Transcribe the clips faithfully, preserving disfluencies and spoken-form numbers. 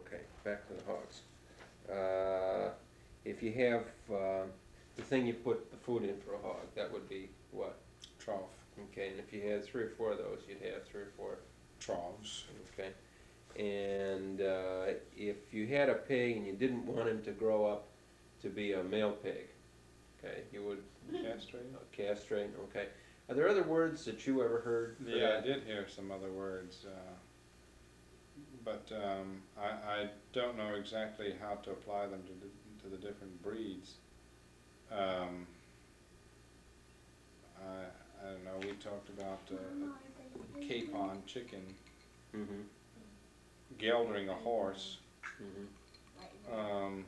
Okay, back to the hogs. Uh, if you have uh, the thing you put the food in for a hog, that would be what? Trough. Okay, and if you had three or four of those, you'd have three or four. Troughs. Okay, and uh, if you had a pig and you didn't want him to grow up to be a male pig, okay, you would Castrate. uh, castrate. Okay, are there other words that you ever heard? For Yeah, that? I did hear some other words, uh, but um, I, I don't know exactly how to apply them to the, to the different breeds. Um, I, I don't know, we talked about uh, a capon chicken, Mm-hmm. geldering a horse, Mm-hmm. um,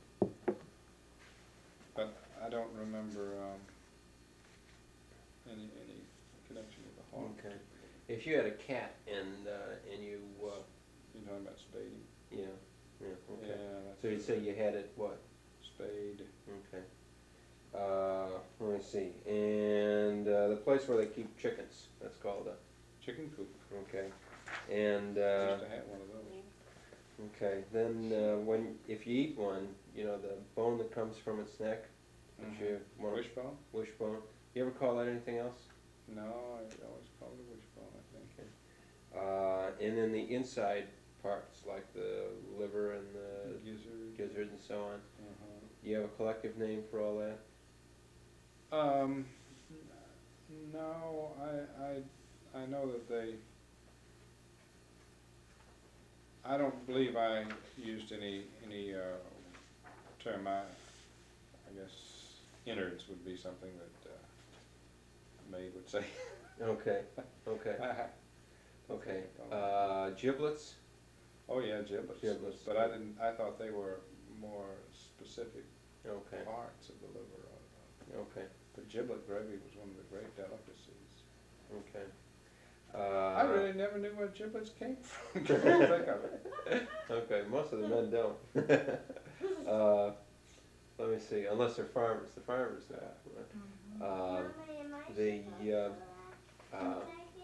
but I don't remember um, any any connection with the hog. Okay. If you had a cat and uh, and you uh, You're talking about spading? yeah yeah okay. Yeah, that's So you'd say you had it what? spade. Okay. Uh, let me see. And uh, the place where they keep chickens, that's called a, Chicken coop. okay. And, I uh, used to have one of those. okay, then uh, when, if you eat one, you know, the bone that comes from its neck, that Mhm. you want, Wishbone? wishbone, you ever call that anything else? No, I always called it wishbone, I think. Okay. Uh, and then the inside parts, like the liver and the Gizzard. gizzard and so on, Uh-huh. you have a collective name for all that? Um, n- no, I, I, I know that they, I don't believe I used any, any, uh, term. I, I guess innards would be something that, uh, maid would say. Okay, okay, okay. Uh, giblets? Oh, yeah, giblets. Giblets. But I didn't, I thought they were more specific Okay, parts of the liver. uh, okay, But giblet gravy was one of the great delicacies. okay. I Uh, really never knew where giblets came from. Come to think of it. Okay, most of the men don't. Uh, let me see, unless they're farmers, the farmers know. Uh, the, uh, uh,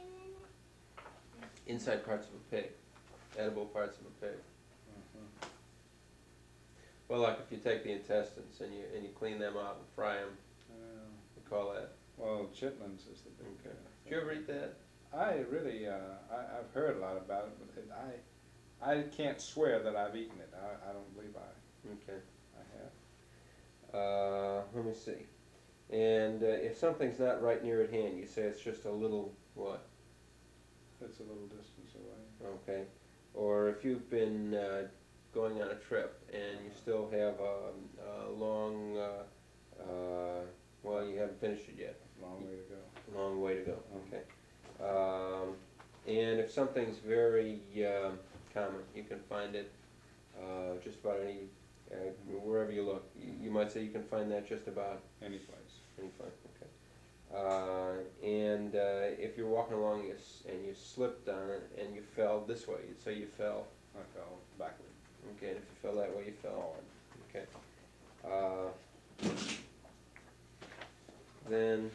inside parts of a pig, edible parts of a pig. Mhm. Well, like if you take the intestines and you, and you clean them out and fry them, Yeah. you call that. Well, chitlins is the big. Okay. uh, Did you ever eat that? I really, uh, I, I've heard a lot about it, but it, I, I can't swear that I've eaten it. I, I don't believe I, Okay. I have. Uh, let me see. And uh, if something's not right near at hand, you say it's just a little what? It's a little distance away. Okay. Or if you've been uh, going on a trip and you still have a, a long, uh, uh, well, you haven't finished it yet. Long way to go. Long way to go. Okay. Um, and if something's very um common, you can find it uh, just about any, uh, wherever you look. You, you might say you can find that just about Any place. any place. Okay. Uh, and uh, if you're walking along you s- and you slipped on it and you fell this way, you'd say you fell. I fell backward. Okay. And if you fell that way, you fell. Forward. Okay. Uh, then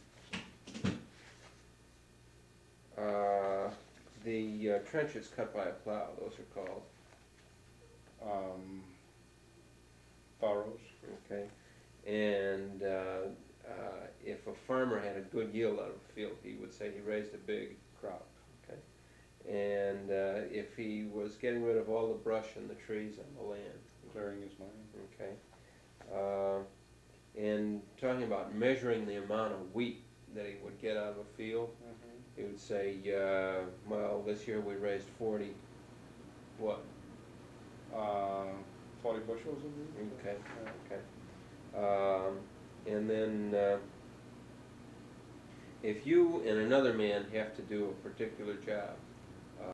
uh, the uh, trenches cut by a plow, those are called. Um, furrows. Okay. And uh, uh, if a farmer had a good yield out of a field, he would say he raised a big crop. Okay. And uh, if he was getting rid of all the brush and the trees on the land. Clearing his land. Okay. Uh, and talking about measuring the amount of wheat that he would get out of a field, Mm-hmm. he would say, uh, well, this year we raised forty, what? Uh, forty bushels of wheat. Okay, Yeah. okay. Um, and then, uh, if you and another man have to do a particular job,